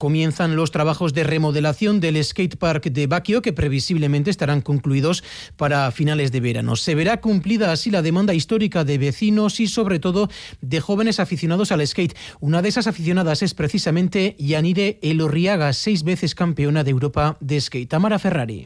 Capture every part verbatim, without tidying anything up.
Comienzan los trabajos de remodelación del skatepark de Baquio, que previsiblemente estarán concluidos para finales de verano. Se verá cumplida así la demanda histórica de vecinos y sobre todo de jóvenes aficionados al skate. Una de esas aficionadas es precisamente Yanire Elorriaga, seis veces campeona de Europa de skate. Tamara Ferrari.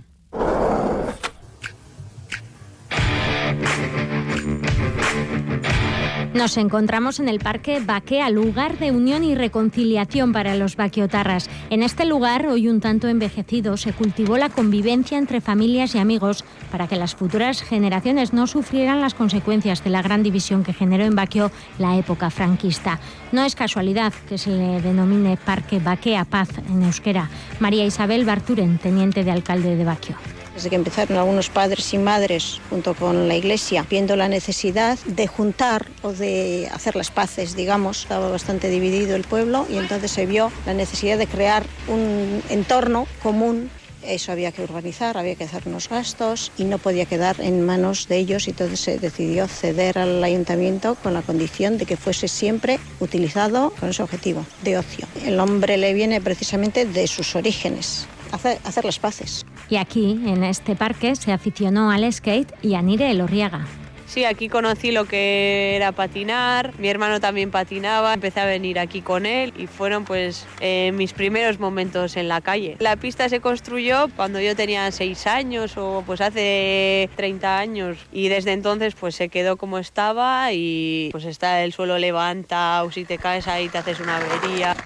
Nos encontramos en el Parque Baquea, lugar de unión y reconciliación para los baquiotarras. En este lugar, hoy un tanto envejecido, se cultivó la convivencia entre familias y amigos para que las futuras generaciones no sufrieran las consecuencias de la gran división que generó en Baquio la época franquista. No es casualidad que se le denomine Parque Baquea Paz en euskera. María Isabel Barturen, teniente de alcalde de Baquio. Desde que empezaron algunos padres y madres, junto con la Iglesia, viendo la necesidad de juntar o de hacer las paces, digamos, estaba bastante dividido el pueblo y entonces se vio la necesidad de crear un entorno común. Eso había que urbanizar, había que hacer unos gastos y no podía quedar en manos de ellos y entonces se decidió ceder al ayuntamiento con la condición de que fuese siempre utilizado con ese objetivo de ocio. El nombre le viene precisamente de sus orígenes, hacer, hacer las paces. Y aquí, en este parque, se aficionó al skate Yanire Elorriaga. Sí, aquí conocí lo que era patinar, mi hermano también patinaba, empecé a venir aquí con él y fueron pues eh, mis primeros momentos en la calle. La pista se construyó cuando yo tenía seis años o pues hace treinta años y desde entonces pues se quedó como estaba y pues está el suelo levantado, si te caes ahí te haces una avería.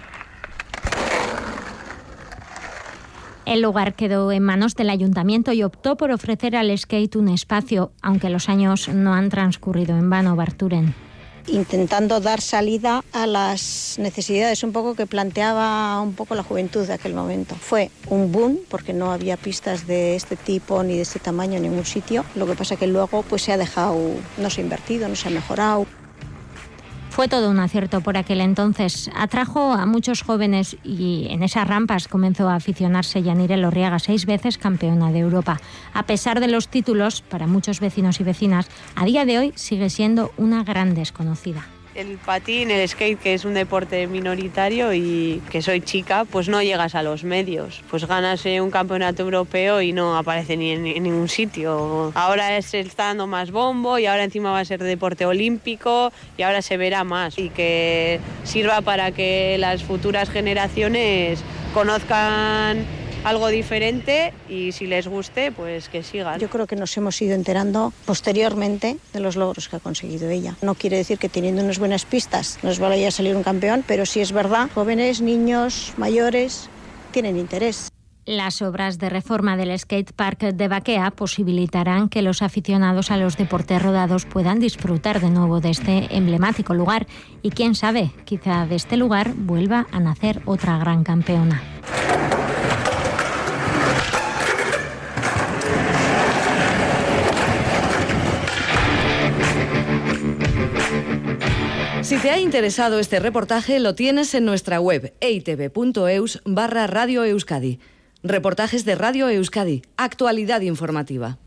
El lugar quedó en manos del ayuntamiento y optó por ofrecer al skate un espacio, aunque los años no han transcurrido en vano, Barturen. Intentando dar salida a las necesidades un poco que planteaba un poco la juventud de aquel momento. Fue un boom porque no había pistas de este tipo ni de este tamaño en ningún sitio. Lo que pasa que luego pues se ha dejado, no se ha invertido, no se ha mejorado. Fue todo un acierto por aquel entonces. Atrajo a muchos jóvenes y en esas rampas comenzó a aficionarse Yanire Elorriaga, seis veces campeona de Europa. A pesar de los títulos, para muchos vecinos y vecinas, a día de hoy sigue siendo una gran desconocida. El patín, el skate, que es un deporte minoritario y que soy chica, pues no llegas a los medios. Pues ganas un campeonato europeo y no aparece ni en, en ningún sitio. Ahora se está dando más bombo y ahora encima va a ser deporte olímpico y ahora se verá más. Y que sirva para que las futuras generaciones conozcan algo diferente y si les guste, pues que sigan. Yo creo que nos hemos ido enterando posteriormente de los logros que ha conseguido ella. No quiere decir que teniendo unas buenas pistas nos vaya a salir un campeón, pero sí es verdad, jóvenes, niños, mayores, tienen interés. Las obras de reforma del skatepark de Baquea posibilitarán que los aficionados a los deportes rodados puedan disfrutar de nuevo de este emblemático lugar y quién sabe, quizá de este lugar vuelva a nacer otra gran campeona. Si te ha interesado este reportaje, lo tienes en nuestra web eitv.eus barra Radio Euskadi. Reportajes de Radio Euskadi, actualidad informativa.